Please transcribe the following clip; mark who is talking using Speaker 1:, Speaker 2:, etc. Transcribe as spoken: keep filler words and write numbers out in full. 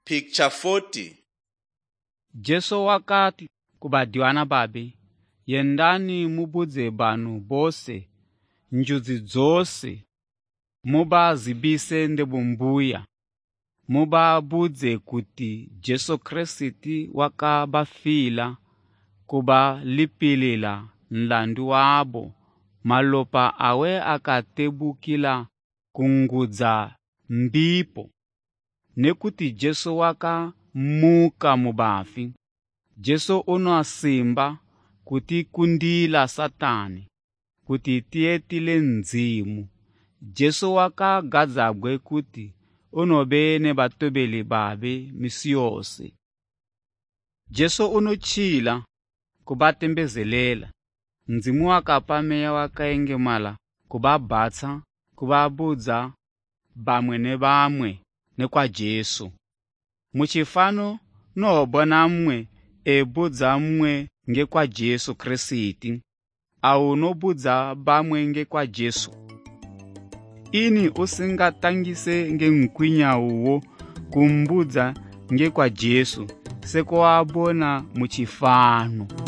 Speaker 1: Picture forty.
Speaker 2: Jesu wakati kubadiwana babe, yendani mubudze banu bose, njudzi dzose, muba zibise ndebumbuya, muba budze kuti Jesu Kristi wakabafila, kuba lipilila nlandu wabo, malopa awe akatebukila kungudza mbipo, nekuti Jesu waka muka mubafi. Jesu uno asimba kuti kundila Satani, kuti tietile nzimu. Jesu waka gadzabwe kuti uno bene batobeli babe misi yose. Jesu uno chila kubatembezelela, nzimu wakapameya wakaengemala kubabatsa, kubabudza bamwe ne bamwe ne kwa Jesu. Muchifano nobona mwe ebudza mwe nge kwa Jesu Kristi, au nobudza bamwe nge kwa Jesu. Ini usingatangise nge mkwinya uwo kumbudza nge kwa Jesu, seko wabona muchifano.